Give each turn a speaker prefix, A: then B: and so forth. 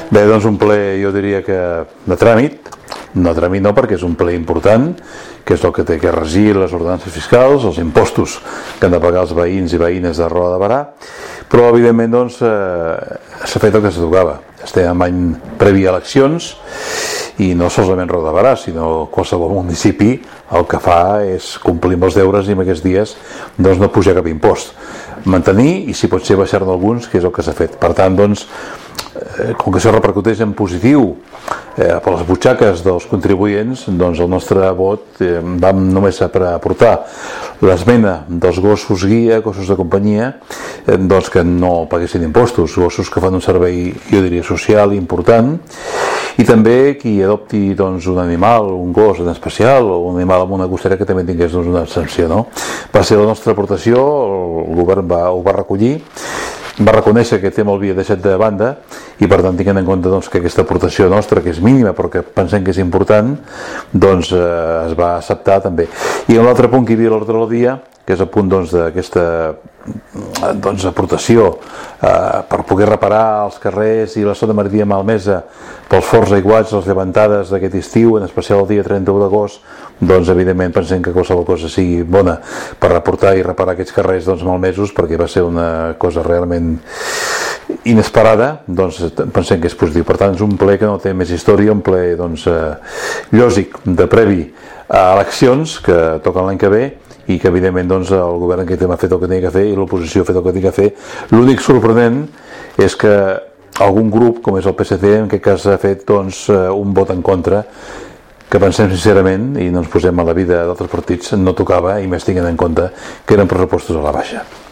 A: Bé, doncs un ple, jo diria que de tràmit no perquè és un ple important, que és el que té que regir les ordenances fiscals, els impostos que han de pagar els veïns i veïnes de Roda de Berà, però evidentment doncs s'ha fet el que se tocava. Estem en any previ a eleccions i no solament Roda de Berà, sinó qualsevol municipi el que fa és complir amb els deures i en aquests dies doncs no pujar cap impost, mantenir i si pot ser baixar-ne alguns, que és el que s'ha fet. Per tant, doncs, com que això repercuteix en positiu per les butxaques dels contribuents, doncs el nostre vot vam només per aportar l'esmena dels gossos guia, gossos de companyia, doncs que no paguessin impostos, gossos que fan un servei, jo diria, social important, i també qui adopti doncs, un animal, un gos en especial, o un animal amb una gossera que també tingués doncs, una exempció, no? Va ser la nostra aportació, el govern ho va recollir, va reconèixer que el tema l'havia deixat de banda i per tant tinguent en compte doncs, que aquesta aportació nostra, que és mínima però que pensem que és important, doncs es va acceptar també. I en l'altre punt que hi havia a l'ordre del dia, que és el punt doncs, d'aquesta doncs, aportació per poder reparar els carrers i la zona marítima malmesa pels forts aiguats, les llevantades d'aquest estiu, en especial el dia 31 d'agost, doncs evidentment pensem que qualsevol cosa sigui bona per reportar i reparar aquests carrers doncs, malmesos, perquè va ser una cosa realment inesperada, doncs pensem que és positiu. Per tant, és un ple que no té més història, un ple doncs, lògic de previ a eleccions que toquen l'any que ve i que evidentment doncs, el govern en aquest tema ha fet el que tenia que fer i l'oposició ha fet el que tenia que fer. L'únic sorprenent és que algun grup, com és el PSC, en aquest cas ha fet doncs, un vot en contra, que pensem sincerament, i no ens posem a la vida d'altres partits, no tocava, i més tinguent en compte que eren pressupostos a la baixa.